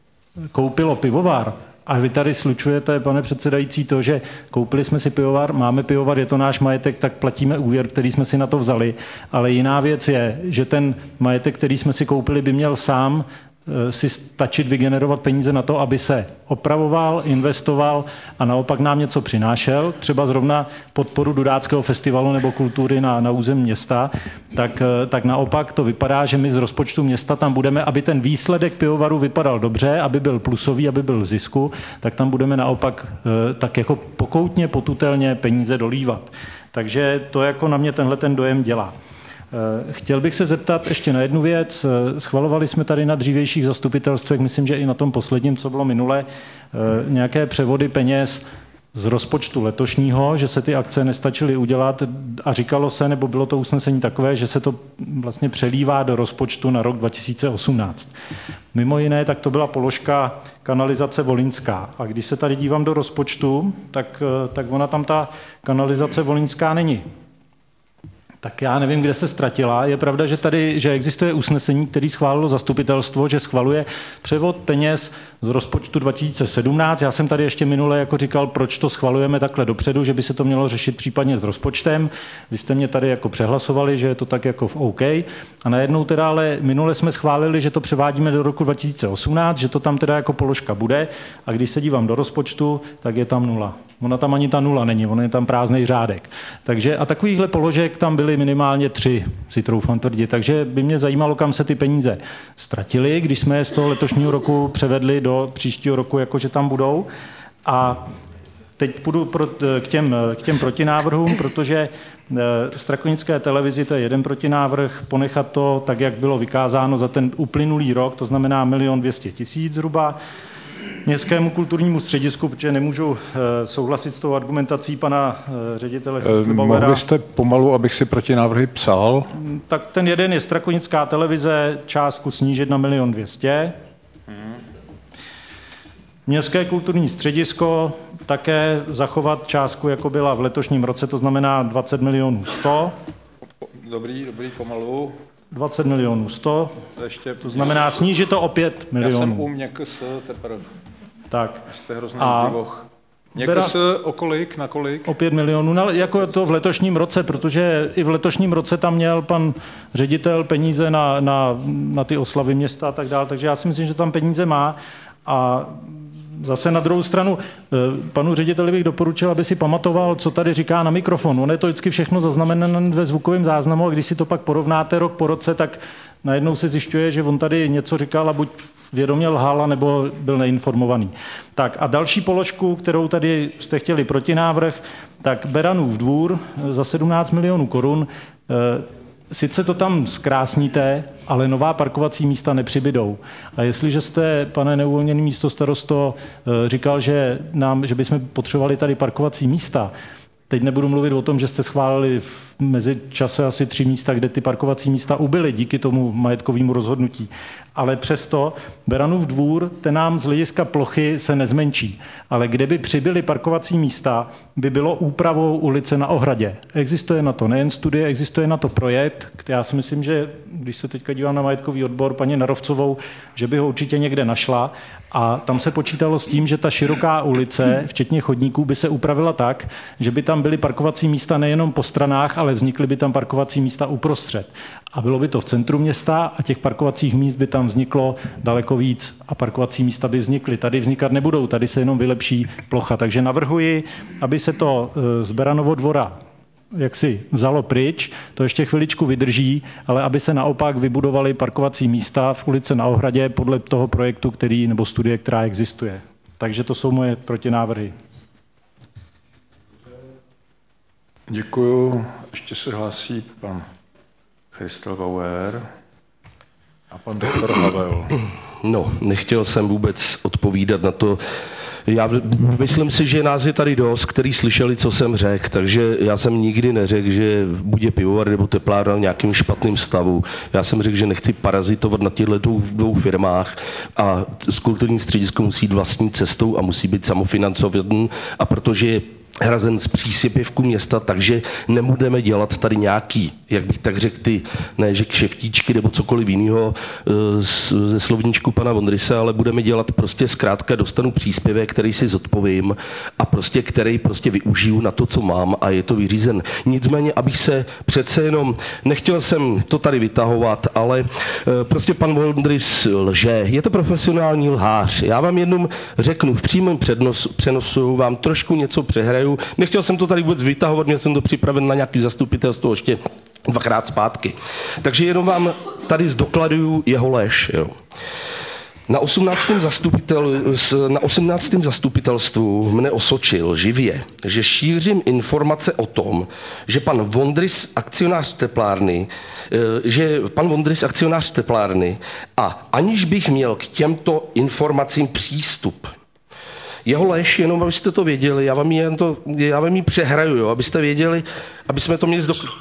koupilo pivovar, a vy tady slučujete, pane předsedající, to, že koupili jsme si pivovar, máme pivovar, je to náš majetek, tak platíme úvěr, který jsme si na to vzali. Ale jiná věc je, že ten majetek, který jsme si koupili, by měl sám si stačit vygenerovat peníze na to, aby se opravoval, investoval a naopak nám něco přinášel, třeba zrovna podporu Dudáckého festivalu nebo kultury na, na území města, tak, tak naopak to vypadá, že my z rozpočtu města tam budeme, aby ten výsledek pivovaru vypadal dobře, aby byl plusový, aby byl v zisku, tak tam budeme naopak tak jako pokoutně, potutelně peníze dolívat. Takže to jako na mě tenhle ten dojem dělá. Chtěl bych se zeptat ještě na jednu věc. Schvalovali jsme tady na dřívějších zastupitelstvech, myslím, že i na tom posledním, co bylo minule, nějaké převody peněz z rozpočtu letošního, že se ty akce nestačily udělat a říkalo se, nebo bylo to usnesení takové, že se to vlastně přelívá do rozpočtu na rok dva tisíce osmnáct. Mimo jiné, tak to byla položka kanalizace Volinská. A když se tady dívám do rozpočtu, tak, tak ona tam ta kanalizace Volinská není. Tak já nevím, kde se ztratila. Je pravda, že tady že existuje usnesení, který schválilo zastupitelstvo, že schvaluje převod peněz z rozpočtu dva tisíce sedmnáct. Já jsem tady ještě minule jako říkal, proč to schvalujeme takhle dopředu, že by se to mělo řešit případně s rozpočtem. Vy jste mě tady jako přehlasovali, že je to tak jako v OK. A najednou teda ale minule jsme schválili, že to převádíme do roku dva tisíce osmnáct, že to tam teda jako položka bude. A když se dívám do rozpočtu, tak je tam nula. Ona tam ani ta nula není, on je tam prázdnej řádek. Takže a takovýchhle položek tam byly minimálně tři, si troufám tvrdit. Takže by mě zajímalo, kam se ty peníze ztratily, když jsme je z toho letošního roku převedli do příštího roku, jakože tam budou. A teď půjdu pro, k, těm, k těm protinávrhům, protože Strakonické televizi to je jeden protinávrh, ponechat to tak, jak bylo vykázáno za ten uplynulý rok, to znamená milion dvě stě tisíc zhruba. Městskému kulturnímu středisku, protože nemůžu souhlasit s tou argumentací pana ředitele Bauera. Mohli jste pomalu, abych si protinávrhy psal? Tak ten jeden je Strakonická televize, částku snížit na milion dvě stě. Městské kulturní středisko také zachovat částku, jako byla v letošním roce, to znamená dvacet milionů sto. Dobrý, dobrý, pomalu. dvacet milionů sto, to, ještě... to znamená snížit to o pět milionů. Já jsem u měkes teprve. Tak. Jste hrozný divoch. Měkes o kolik, na kolik? O pět milionů, no, jako je to v letošním roce, protože i v letošním roce tam měl pan ředitel peníze na, na, na ty oslavy města a tak dále, takže já si myslím, že tam peníze má. A zase na druhou stranu panu řediteli bych doporučil, aby si pamatoval, co tady říká na mikrofon. On je to vždycky všechno zaznamenané ve zvukovém záznamu a když si to pak porovnáte rok po roce, tak najednou se zjišťuje, že on tady něco říkal a buď vědomě lhal, nebo byl neinformovaný. Tak a další položku, kterou tady jste chtěli protinávrh, tak Beranův dvůr za sedmnáct milionů korun. Sice to tam zkrásníte, ale nová parkovací místa nepřibydou. A jestliže jste, pane neuvolněný místostarosto, říkal, že, nám, že bychom potřebovali tady parkovací místa, teď nebudu mluvit o tom, že jste schválili v mezičase asi tři místa, kde ty parkovací místa ubyly díky tomu majetkovému rozhodnutí. Ale přesto Beranův dvůr, ten nám z hlediska plochy se nezmenší. Ale kde by přibyly parkovací místa, by bylo úpravou ulice na Ohradě. Existuje na to nejen studie, existuje na to projekt, který já si myslím, že když se teďka dívám na majetkový odbor paní Narovcovou, že by ho určitě někde našla. A tam se počítalo s tím, že ta široká ulice, včetně chodníků, by se upravila tak, že by tam byly parkovací místa nejenom po stranách, ale vznikly by tam parkovací místa uprostřed. A bylo by to v centru města a těch parkovacích míst by tam vzniklo daleko víc a parkovací místa by vznikly. Tady vznikat nebudou, tady se jenom vylepší plocha. Takže navrhuji, aby se to z Beranovo dvora jak si vzalo pryč, to ještě chviličku vydrží, ale aby se naopak vybudovaly parkovací místa v ulici na Ohradě podle toho projektu, který, nebo studie, která existuje. Takže to jsou moje protinávrhy. Děkuju. Ještě se hlásí pan Christel Bauer a pan doktor Havel. No, nechtěl jsem vůbec odpovídat na to. Já myslím si, že nás je tady dost, který slyšeli, co jsem řekl, takže já jsem nikdy neřekl, že bude pivovar nebo teplárna v nějakým špatným stavu. Já jsem řekl, že nechci parazitovat na těchto dvou firmách a kulturní středisko musí jít vlastní cestou a musí být samofinancovaný, a protože je hrazen z příspěvku města, takže nebudeme dělat tady nějaký, jak bych tak řekl, ty, ne, že kšeftíčky nebo cokoliv jiného ze slovníčku pana Vondrise, ale budeme dělat prostě zkrátka dostanu příspěvek, který si zodpovím a prostě který prostě využiju na to, co mám a je to vyřízen. Nicméně, abych se přece jenom, nechtěl jsem to tady vytahovat, ale prostě pan Vondris lže. Je to profesionální lhář. Já vám jenom řeknu, v přímém přenosu vám trošku něco přehraju. Nechtěl jsem to tady vůbec vytahovat, měl jsem to připraven na nějaký zastupitelstvo ještě dvakrát zpátky. Takže jenom vám tady zdokladuju jeho lež. Jo. Na osmnáctém Zastupitel, na osmnáctém zastupitelstvu mne osočil živě, že šířím informace o tom, že pan Vondris, akcionář teplárny, že pan Vondris, akcionář teplárny, a aniž bych měl k těmto informacím přístup. Jeho lež, jenom abyste to věděli, já vám ji, to, já vám ji přehraju, jo, abyste věděli, aby jsme to měli zdok...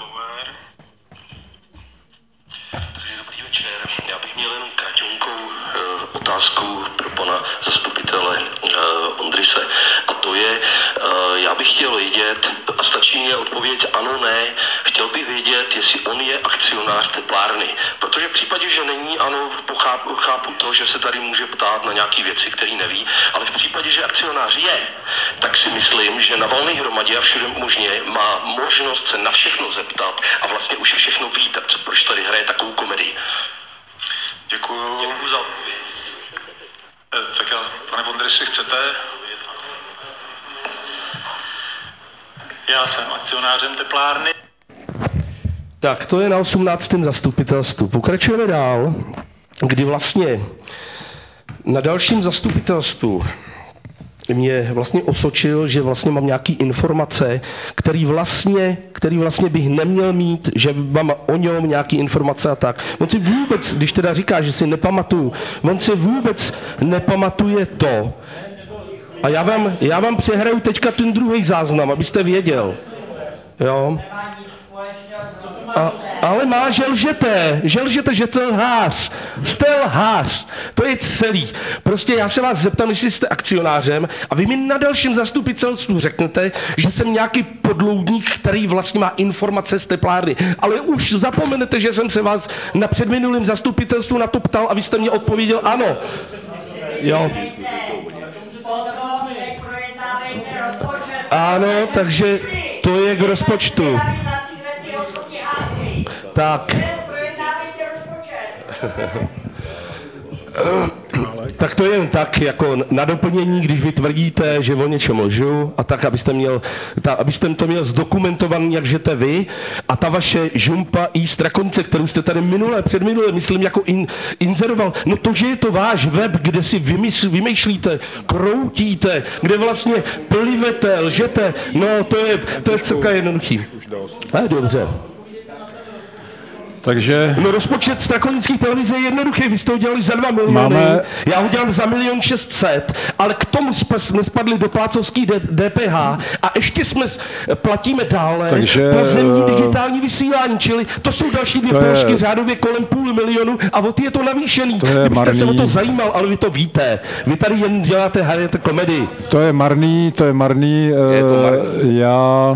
Dobrý večer, já bych měl jenom kratěnkou uh, otázku pro pana zastupitele uh, Ondrise. A to je, uh, já bych chtěl vědět, a stačí mi odpověď ano, ne, chtěl bych vědět, jestli on je akcionář teplárny. Protože v případě, že není, ano, pochápu, chápu to, že se tady může ptát na nějaké věci, které neví, ale v případě, že akcionář je, tak si myslím, že na valné hromadě a všude možně má možnost se na všechno zeptat a vlastně už všechno ví, tak co, proč tady hraje takovou komedii. Děkuju. Děkuju za odpověď. Tak já, pane Vondrysi, chcete? Já jsem akcionářem teplárny. Tak, to je na osmnáctém zastupitelstvu. Pokračujeme dál, kdy vlastně na dalším zastupitelstvu mě vlastně osočil, že vlastně mám nějaký informace, který vlastně, který vlastně bych neměl mít, že mám o něm nějaký informace a tak. On si vůbec, když teda říká, že si nepamatuju, on si vůbec nepamatuje to. A já vám, já vám přehraju teďka ten druhý záznam, abyste věděl. Jo. A, ale má, že lžete, že lžete, že to lhář. Jste lhář. To je celý. Prostě já se vás zeptám, jestli jste akcionářem a vy mi na dalším zastupitelstvu řeknete, že jsem nějaký podloudník, který vlastně má informace z teplárny. Ale už zapomenete, že jsem se vás na předminulém zastupitelstvu na to ptal a vy jste mě odpověděl ano. Jo. Ano, takže to je k rozpočtu. Tak. Tak to je jen tak, jako na doplnění, když vy tvrdíte, že o něčem lžu, a tak, abyste, měl, ta, abyste to měl zdokumentovaný, jak žete vy, a ta vaše žumpa i strakonice, kterou jste tady minule, předminule, myslím, jako in, inzeroval, no to, že je to váš web, kde si vymysl, vymýšlíte, kroutíte, kde vlastně plivete, lžete, no to je, to je celka jednoduchý. A dobře. Takže... No rozpočet strakonických televize je jednoduchý, vy jste ho dělali za dva miliony, Máme... já ho dělám za milion šestset, ale k tomu jsme spadli do plácovský D P H a ještě jsme platíme dále Takže... pozemní digitální vysílání, čili to jsou další dvě položky je... řádově kolem půl milionu a o ty je to navýšený. To je marný... se o to zajímal, ale vy to víte. Vy tady jen děláte, hrajete komedii. To je marný, to je marný. Je to marný. Já...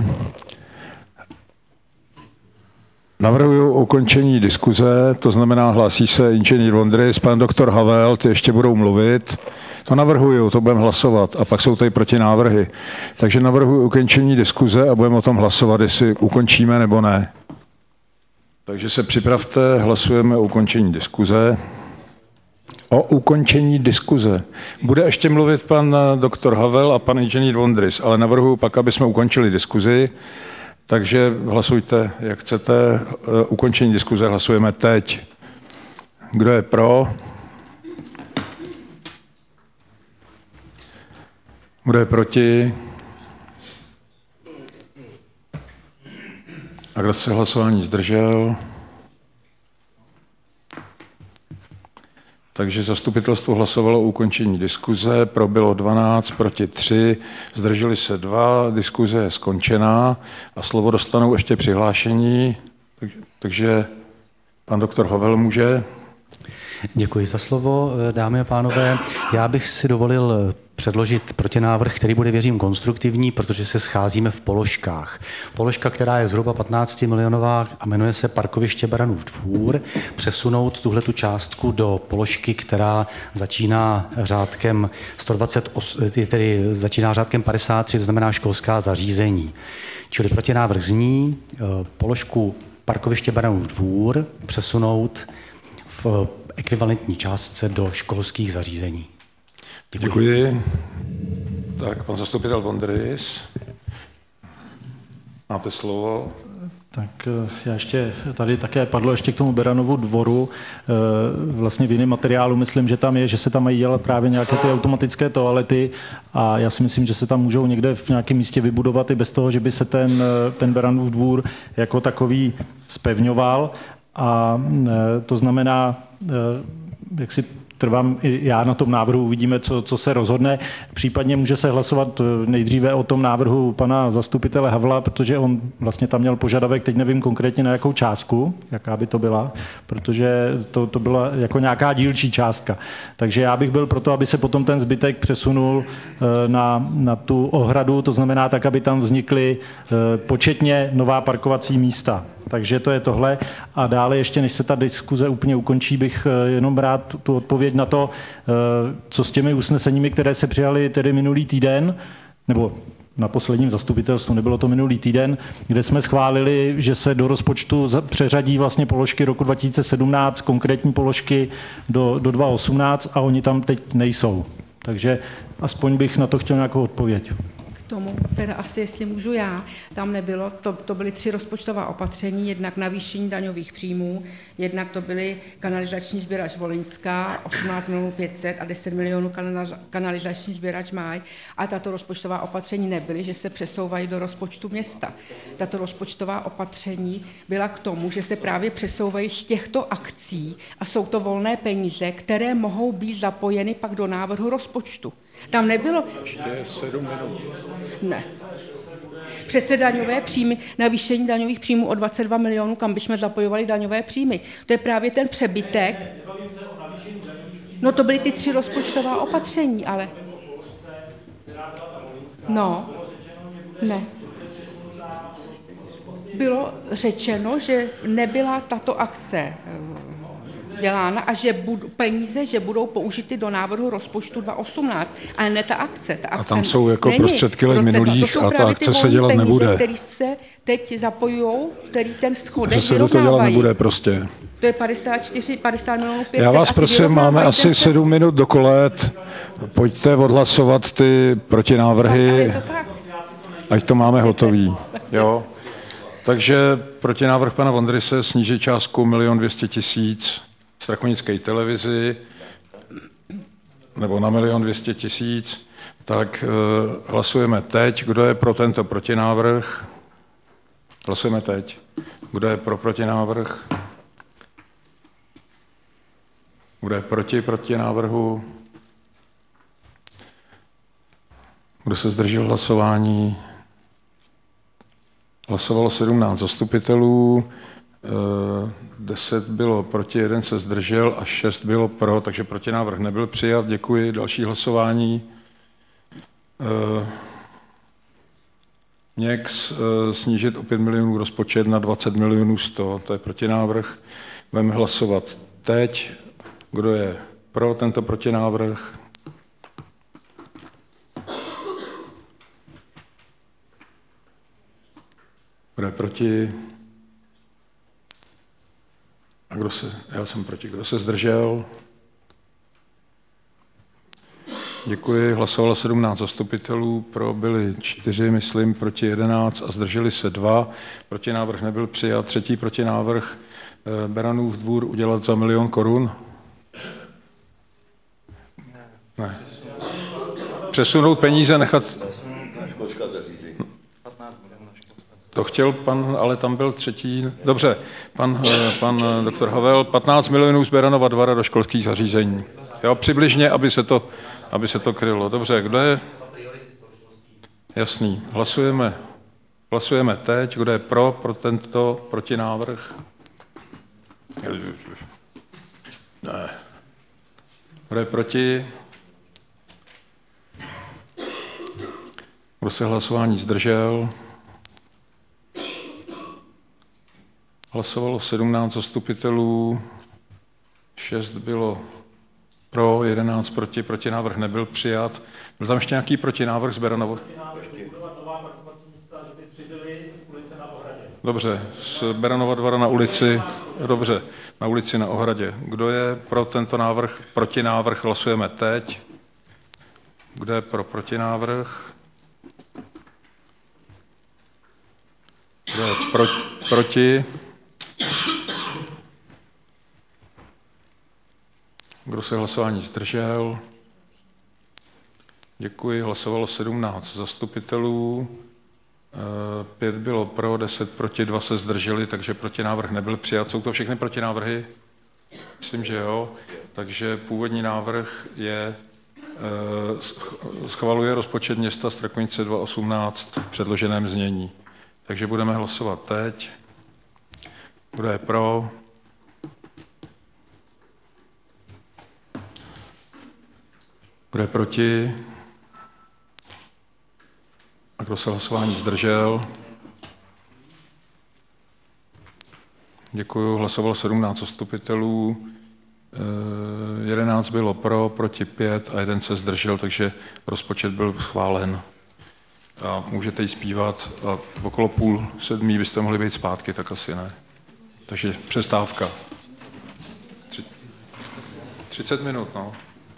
Navrhuji ukončení diskuze, to znamená, hlásí se inženýr Vondrys, pan doktor Havel, ty ještě budou mluvit. To navrhuju, to budeme hlasovat a pak jsou tady protinávrhy. Takže navrhuji ukončení diskuze a budeme o tom hlasovat, jestli ukončíme nebo ne. Takže se připravte, hlasujeme o ukončení diskuze. O ukončení diskuze. Bude ještě mluvit pan doktor Havel a pan inženýr Vondrys, ale navrhuji pak, aby jsme ukončili diskuzi. Takže hlasujte, jak chcete. Ukončení diskuze hlasujeme teď. Kdo je pro? Kdo je proti? A kdo se hlasování zdržel? Takže zastupitelstvo hlasovalo o ukončení diskuze, pro bylo dvanáct, proti tři, zdrželi se dva, diskuze je skončená a slovo dostanou ještě přihlášení, takže pan doktor Havel může. Děkuji za slovo, dámy a pánové. Já bych si dovolil předložit protinávrh, který bude, věřím, konstruktivní, protože se scházíme v položkách. Položka, která je zhruba patnáct milionová a jmenuje se Parkoviště Beranův Dvůr, přesunout tuhletu částku do položky, která začíná řádkem sto dvacet osm, tedy začíná řádkem padesát tři, to znamená školská zařízení. Čili protinávrh zní položku Parkoviště Beranův Dvůr přesunout v ekvivalentní částce do školských zařízení. Děkuji. Děkuji. Tak, pan zastupitel Vondrys. Máte slovo. Tak já ještě, tady také padlo ještě k tomu Beranovu dvoru, vlastně v jiném materiálu myslím, že tam je, že se tam mají dělat právě nějaké ty automatické toalety a já si myslím, že se tam můžou někde v nějakém místě vybudovat i bez toho, že by se ten, ten Beranův dvůr jako takový zpevňoval a to znamená, jak si trvám i já na tom návrhu, uvidíme, co, co se rozhodne. Případně může se hlasovat nejdříve o tom návrhu pana zastupitele Havla, protože on vlastně tam měl požadavek, teď nevím konkrétně na jakou částku, jaká by to byla, protože to, to byla jako nějaká dílčí částka. Takže já bych byl proto, aby se potom ten zbytek přesunul na, na tu ohradu, to znamená tak, aby tam vznikly početně nová parkovací místa. Takže to je tohle. A dále ještě, než se ta diskuze úplně ukončí, bych jenom rád tu odpověď na to, co s těmi usneseními, které se přijaly tedy minulý týden, nebo na posledním zastupitelstvu, nebylo to minulý týden, kde jsme schválili, že se do rozpočtu přeřadí vlastně položky roku dva tisíce sedmnáct, konkrétní položky do, do dva tisíce osmnáct a oni tam teď nejsou. Takže aspoň bych na to chtěl nějakou odpověď. K tomu, teda asi jestli můžu já, tam nebylo, to, to byly tři rozpočtová opatření, jednak navýšení daňových příjmů, jednak to byly kanalizační sběrač Volinská, osmnáct milionů pět set a deset milionů kanalizační sběrač Máj. A tato rozpočtová opatření nebyly, že se přesouvají do rozpočtu města. Tato rozpočtová opatření byla k tomu, že se právě přesouvají z těchto akcí a jsou to volné peníze, které mohou být zapojeny pak do návrhu rozpočtu. Tam nebylo... Ještě sedm minut. Ne. Přece daňové příjmy, navýšení daňových příjmů o dvacet dva milionů, kam bychom zapojovali daňové příjmy. To je právě ten přebytek. No to byly ty tři rozpočtová opatření, ale... No. Ne. Bylo řečeno, že nebyla tato akce dělána a že budou peníze, že budou použity do návrhu rozpočtu dva tisíce osmnáct, ale ne ta akce. Ta akce a tam jsou jako není. prostředky let minulých a ta akce se dělat peníze, nebude. Který se teď zapojujou, který ten schodek Že se do toho dělat nebude prostě. To je padesát čtyři, padesát milionů pět set. Já vás prosím, máme asi sedm minut do kolet. Pojďte odhlasovat ty protinávrhy, ať to máme hotový. Jo. Takže protinávrh pana Vondryse snížit částku milion dvě stě tisíc strakonické televizi, nebo na milion dvě stě tisíc, tak e, hlasujeme teď. Kdo je pro tento protinávrh? Hlasujeme teď. Kdo je pro protinávrh? Kdo je proti protinávrhu? Kdo se zdržel hlasování? Hlasovalo sedmnáct zastupitelů, deset bylo proti, jeden se zdržel a šest bylo pro, takže protinávrh nebyl přijat. Děkuji. Další hlasování. Něx snížit o pět milionů rozpočet na dvacet milionů sto, to je protinávrh. Budeme hlasovat teď. Kdo je pro tento protinávrh? Kdo je proti? A kdo se, já jsem proti, kdo se zdržel? Děkuji, hlasovalo sedmnáct zastupitelů, pro byli čtyři, myslím, proti jedenáct a zdrželi se dva. Protinávrh nebyl přijat. Třetí protinávrh, Beranův dvůr udělat za milion korun? Ne. Přesunout peníze, nechat... To chtěl pan, ale tam byl třetí. Dobře, pan, pan doktor Havel, patnáct milionů z Beranova dvora do školských zařízení. Jo, přibližně, aby se to, aby se to krylo. Dobře, kdo je? Jasný, hlasujeme. Hlasujeme teď, kdo je pro, pro tento protinávrh? Ne. Kdo je proti? Kdo se hlasování zdržel? Hlasovalo sedmnáct zastupitelů, šest bylo pro, jedenáct proti, protinávrh nebyl přijat. Byl tam ještě nějaký protinávrh z Beranova? Dobře, z Beranova dvora na ulici, dobře, na ulici na Ohradě. Kdo je pro tento návrh, protinávrh, hlasujeme teď. Kdo je pro protinávrh? Kdo je pro, proti? Kdo se hlasování zdržel? Děkuji, hlasovalo sedmnáct zastupitelů, pět bylo pro, deset proti, dva se zdrželi, takže protinávrh nebyl přijat. Jsou to všechny protinávrhy? Myslím, že jo. Takže původní návrh je, schvaluje rozpočet města Strakonice dva tisíce osmnáct v předloženém znění. Takže budeme hlasovat teď. Kdo je pro? Kdo je proti? A kdo se hlasování zdržel? Děkuju. Hlasovalo sedmnáct zastupitelů, jedenáct bylo pro, proti pět a jeden se zdržel, takže rozpočet byl schválen. A můžete jí zpívat a okolo půl sedmí byste mohli být zpátky, tak asi ne. Takže přestávka. třicet minut, no.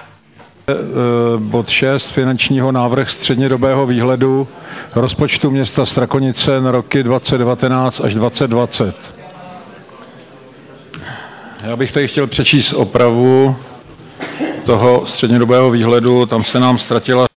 Bod šest finančního návrh střednědobého výhledu rozpočtu města Strakonice na roky dvacet devatenáct až dvacet dvacet. Já bych tady chtěl přečíst opravu toho střednědobého výhledu, tam se nám ztratila